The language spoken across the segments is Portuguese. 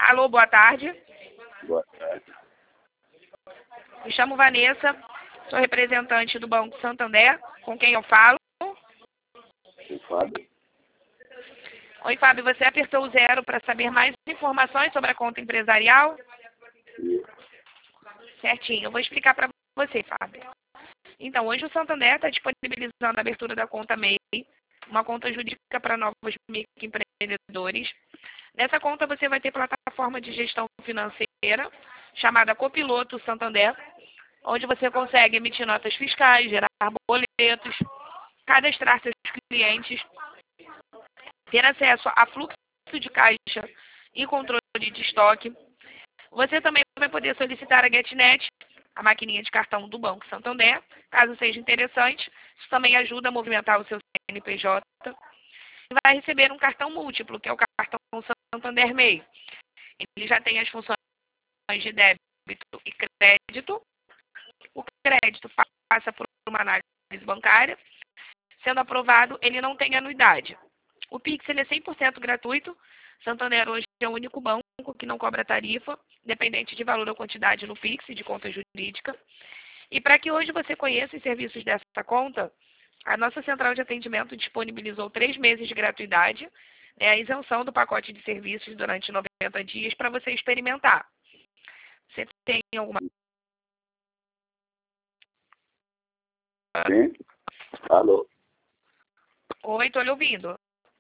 Alô, boa tarde. Boa tarde. Me chamo Vanessa, sou representante do Banco Santander, com quem eu falo. O Fábio? Oi, Fábio, você apertou o 0 para saber mais informações sobre a conta empresarial? Certinho, eu vou explicar para você, Fábio. Então, hoje o Santander está disponibilizando a abertura da conta MEI, uma conta jurídica para novos microempreendedores. Nessa conta você vai ter plataforma de gestão financeira, chamada Copiloto Santander, onde você consegue emitir notas fiscais, gerar boletos, cadastrar seus clientes, ter acesso a fluxo de caixa e controle de estoque. Você também vai poder solicitar a GetNet, a maquininha de cartão do Banco Santander, caso seja interessante. Isso também ajuda a movimentar o seu CNPJ. E vai receber um cartão múltiplo, que é o cartão Santander MEI. Ele já tem as funções de débito e crédito. O crédito passa por uma análise bancária. Sendo aprovado, ele não tem anuidade. O Pix ele é 100% gratuito. Santander hoje é o único banco que não cobra tarifa, dependente de valor ou quantidade no Pix de conta jurídica. E para que hoje você conheça os serviços dessa conta, a nossa central de atendimento disponibilizou 3 meses de gratuidade, a isenção do pacote de serviços durante 90 dias para você experimentar. Você tem alguma... Sim? Alô? Oi, estou lhe ouvindo.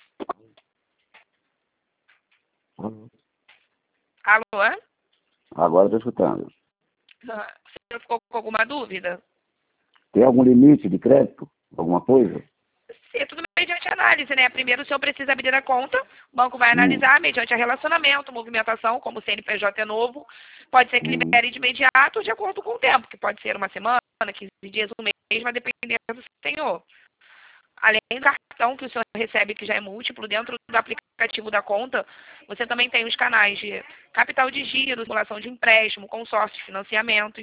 Alô? Agora estou escutando. Você ficou com alguma dúvida? Tem algum limite de crédito? Alguma coisa? É tudo mediante análise, né? Primeiro o senhor precisa abrir a conta, o banco vai analisar mediante relacionamento, movimentação, como o CNPJ é novo, pode ser que libere de imediato de acordo com o tempo, que pode ser uma semana, 15 dias, um mês, vai depender do senhor. Além do cartão que o senhor recebe, que já é múltiplo, dentro do aplicativo da conta, você também tem os canais de capital de giro, simulação de empréstimo, consórcios, financiamentos.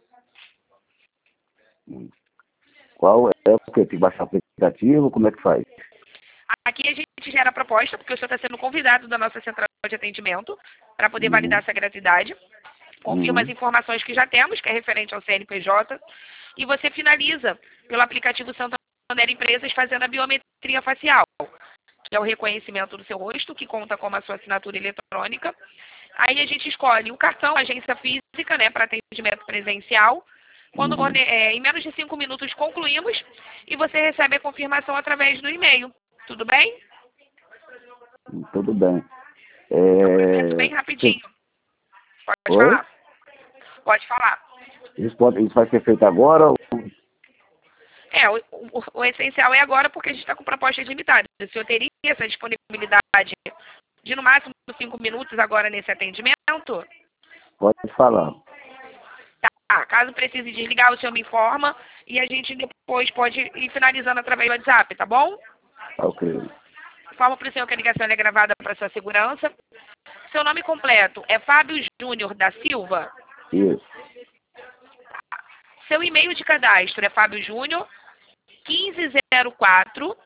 Qual é o que? Tem que baixar o aplicativo? Como é que faz? Aqui a gente gera a proposta, porque o senhor está sendo convidado da nossa central de atendimento para poder validar essa gratuidade. Confirma as informações que já temos, que é referente ao CNPJ, e você finaliza pelo aplicativo Santander Empresas fazendo a biometria facial, que é o reconhecimento do seu rosto, que conta com a sua assinatura eletrônica. Aí a gente escolhe o cartão, agência física, né, para atendimento presencial. Quando em menos de 5 minutos concluímos e você recebe a confirmação através do e-mail. Tudo bem? Tudo bem. Bem rapidinho. Pode Oi? falar. Pode falar. Isso vai ser feito agora? O essencial é agora porque a gente está com propostas limitadas. O senhor teria essa disponibilidade de no máximo 5 minutos agora nesse atendimento? Pode falar. Tá. Caso precise desligar, o senhor me informa e a gente depois pode ir finalizando através do WhatsApp, tá bom? Ok. Informo para o senhor que a ligação é gravada para sua segurança. Seu nome completo é Fábio Júnior da Silva? Isso. Seu e-mail de cadastro é Fábio Júnior 1504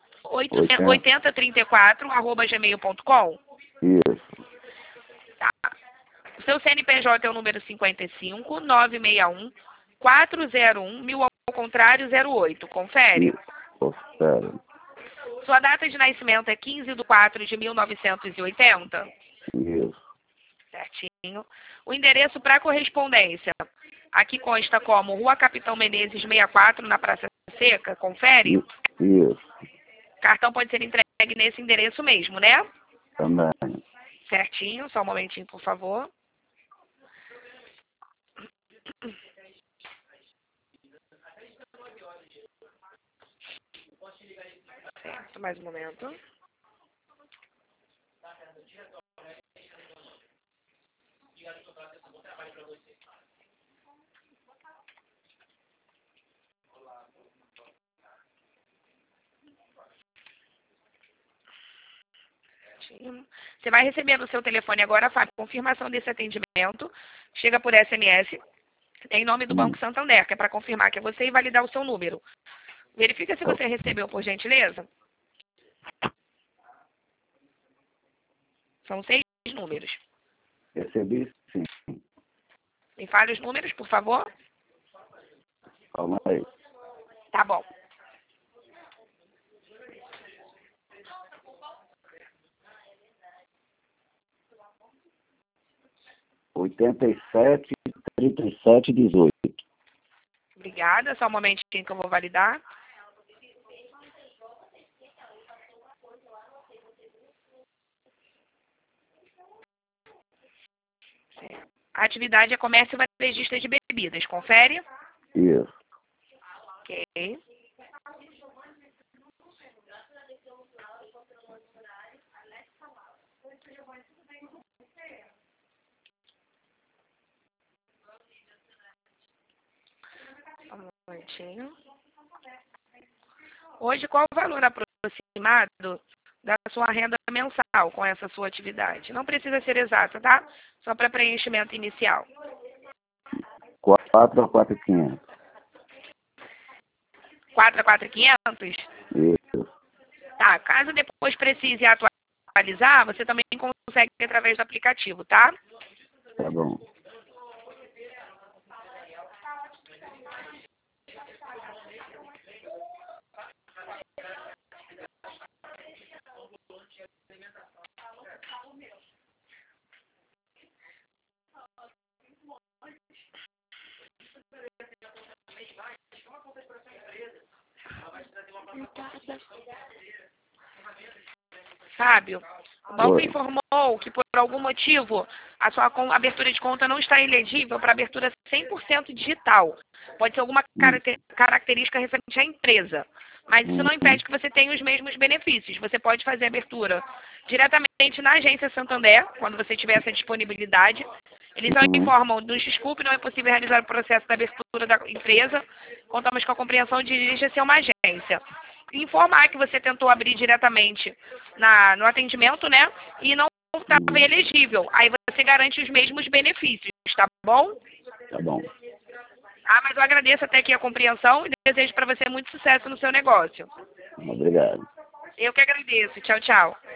8034 @gmail.com. Isso. Tá. O seu CNPJ é o número 55 961 401 1000 ao contrário 08. Confere. Confere. Sua data de nascimento é 15/4/1980. Isso. Certinho. O endereço para correspondência. Aqui consta como Rua Capitão Menezes 64, na Praça Seca. Confere. Isso. Cartão pode ser entregue nesse endereço mesmo, né? Também. Certinho. Só um momentinho, por favor. Certo, mais um momento. Você vai receber no seu telefone agora, Fábio, confirmação desse atendimento. Chega por SMS. Em nome do Banco Santander, que é para confirmar que é você e validar o seu número. Verifica se você recebeu, por gentileza. São 6 números. Recebi, sim. Me fale os números, por favor. Calma aí. Tá bom. R$ 87,37,18. Obrigada. Só um momentinho que eu vou validar. A atividade é comércio e varejista de bebidas. Confere? Isso. Ok. Um momentinho. Hoje, qual o valor aproximado da sua renda mensal com essa sua atividade? Não precisa ser exata, tá? Só para preenchimento inicial. 4 a 4.500. 4 a 4.500? Isso. Tá, caso depois precise atualizar, você também consegue através do aplicativo, tá? Tá bom. Fábio, o banco Oi. informou que por algum motivo a sua abertura de conta não está elegível para abertura 100% digital. Pode ser alguma característica referente à empresa, mas isso não impede que você tenha os mesmos benefícios. Você pode fazer a abertura diretamente na agência Santander, quando você tiver essa disponibilidade. Eles só informam, nos desculpe, não é possível realizar o processo da abertura da empresa. Contamos com a compreensão de dirigir-se a uma agência. Informar que você tentou abrir diretamente no atendimento, né? E não estava elegível. Aí você garante os mesmos benefícios, tá bom? Tá bom. Ah, mas eu agradeço até aqui a compreensão e desejo para você muito sucesso no seu negócio. Obrigado. Eu que agradeço. Tchau, tchau.